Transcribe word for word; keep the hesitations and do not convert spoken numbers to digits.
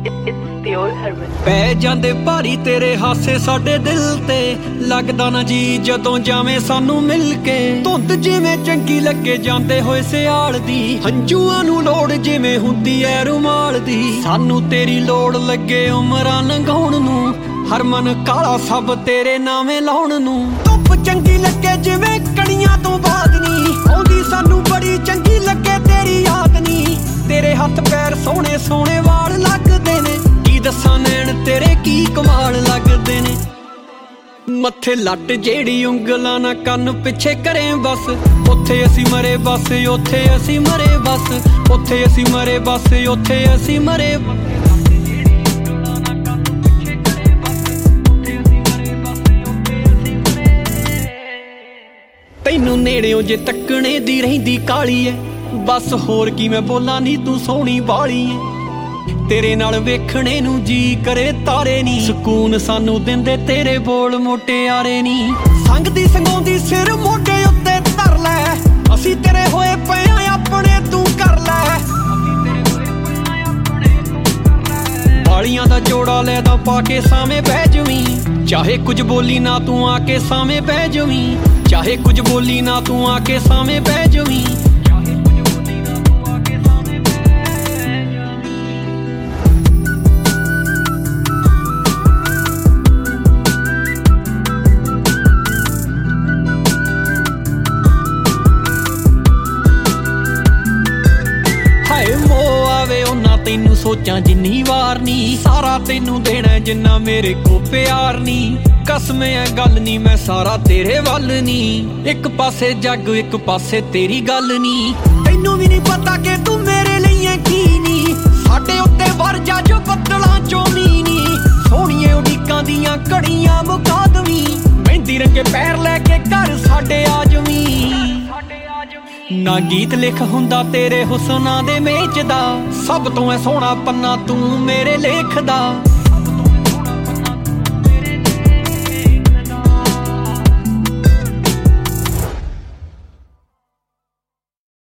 ਪੈ ਜਾਂਦੇ ਭਾਰੀ ਤੇਰੇ ਹਾਸੇ ਸਾਡੇ ਦਿਲ ਤੇ, ਲੱਗਦਾ ਨਾ ਜੀ ਜਦੋਂ ਜਾਵੇਂ ਸਾਨੂੰ ਮਿਲ ਕੇ। ਧੁੰਦ ਜਿਵੇਂ ਚੰਗੀ ਲੱਗੇ ਜਾਂਦੇ ਹੋਏ ਸਿਆਲ ਦੀ, ਹੰਝੂਆਂ ਨੂੰ ਲੋੜ ਜਿਵੇਂ ਹੁੰਦੀ ਐ ਰੁਮਾਲ ਦੀ। ਸਾਨੂੰ ਤੇਰੀ ਲੋੜ ਲੱਗੇ ਉਮਰਾਂ ਲੰਘਾਉਣ ਨੂੰ, ਹਰਮਨ ਕਾਲਾ ਸਭ ਤੇਰੇ ਨਾਵੇਂ ਲਾਉਣ ਨੂੰ। ਧੁੱਪ ਚੰਗੀ ਲੱਗੇ ਜਿਵੇਂ ਕਣੀਆਂ ਤੋਂ ਬਾਅਦ ਨੀ, ਆਉਂਦੀ ਸਾਨੂੰ ਬੜੀ ਚੰਗੀ ਲੱਗੇ ਤੇਰੀ ਯਾਦ ਨੀ। ਤੇਰੇ ਹੱਥ ਪੈਰ ਸੋਹਣੇ ਸੋਹਣੇ ਵਾਲ ਲੱਗਦੇ ਨੇ, ਕੀ ਦੱਸਾਂ ਨੈਣ ਤੇਰੇ ਕੀ ਕਮਾਲ ਲੱਗਦੇ ਨੇ। ਮੱਥੇ ਲੱਟ ਜਿਹੜੀ ਉਂਗਲਾਂ ਨਾ ਕੰਨ ਪਿੱਛੇ ਕਰੇ ਬਸ, ਉੱਥੇ ਅਸੀਂ ਮਰੇ ਬਸ ਉੱਥੇ ਅਸੀਂ ਮਰੇ ਬਸ, ਉੱਥੇ ਅਸੀਂ ਮਰੇ ਬਸ ਉੱਥੇ ਅਸੀਂ ਮਰੇ। ਤੈਨੂੰ ਨੇੜਿਓਂ ਜੇ ਤੱਕਣੇ ਦੀ ਰਹਿੰਦੀ ਕਾਲੀ ਐ, ਬਸ ਹੋਰ ਕੀ ਮੈਂ ਬੋਲਾਂ ਨੀ ਤੂੰ ਸੋਹਣੀ ਬਾਲੀ ਐ। ਤੇਰੇ ਨਾਲ ਵੇਖਣੇ ਨੂੰ ਜੀ ਕਰੇ ਤਾਰੇ ਨੀ, ਸਕੂਨ ਸਾਨੂੰ ਦਿੰਦੇ ਤੇਰੇ ਬੋਲ ਮੋਟਿਆਰੇ ਨੀ। ਸੰਗਦੀ ਸੰਗਾਉਂਦੀ ਸਿਰ ਮੋਢੇ ਉੱਤੇ ਧਰ ਲੈ, ਅਸੀਂ ਤੇਰੇ ਹੋਏ ਪਏ ਆਂ ਆਪਣੇ ਤੂੰ ਕਰ ਲੈ। ਵਾਲੀਆਂ ਦਾ ਜੋੜਾ ਲੈ ਦਾ ਪਾ ਕੇ ਸਾਵੇਂ ਬਹਿ ਜਵੀਂ, ਚਾਹੇ ਕੁਝ ਬੋਲੀ ਨਾ ਤੂੰ ਆ ਕੇ ਸਾਵੇਂ ਬਹਿ ਜਵੀਂ, ਚਾਹੇ ਕੁਝ ਬੋਲੀ ਨਾ ਤੂੰ ਆ ਕੇ ਸਾਵੇਂ ਬਹਿ ਜਵੀਂ। ਹਾਏ ਮੋਹ ਆਵੇ ਉਹਨਾਂ ਤੈਨੂੰ ਸੋਚਾਂ ਜਿੰਨੀ ਵਾਰ ਨੀ, ਸਾਰਾ ਤੈਨੂੰ ਦੇਣਾ ਜਿੰਨਾ ਮੇਰੇ ਕੋ ਪਿਆਰ ਨੀ। ਕਸਮ ਐ ਗੱਲ ਨੀ ਮੈਂ ਸਾਰਾ ਤੇਰੇ ਵੱਲ ਨੀ, ਇੱਕ ਪਾਸੇ ਜੱਗ ਇੱਕ ਪਾਸੇ ਤੇਰੀ ਗੱਲ ਨੀ। ਤੈਨੂੰ ਵੀ ਨੀ ਪਤਾ ਕਿ ਤੂੰ ਮੇਰੇ ਲਈ ਐ ਕੀ ਨੀ, ਸਾਡੇ ਉੱਤੇ ਵਰਜਾ ਜੋ ਬੱਦਲਾਂ ਚੋਂ ਮੀਂਹ ਨੀ। ਸੋਹਣੀਏ ਉਡੀਕਾਂ ਦੀਆਂ ਘੜੀਆਂ ਮੁਕਾ ਦਵੀਂ, ਮਹਿੰਦੀ ਰੰਗੇ ਪੈਰ ਲੈ ਕੇ ਘਰ ਸਾਡੇ ਆ ਜਵੀਂ। ਨਾ ਗੀਤ ਲਿਖ ਹੁੰਦਾ ਤੇਰੇ ਹੁਸਨਾਂ ਦੇ ਮੇਚ ਦਾ, ਸਭ ਤੋਂ ਐ ਸੋਹਣਾ ਪੰਨਾ ਤੂੰ ਮੇਰੇ ਲੇਖ ਦਾ।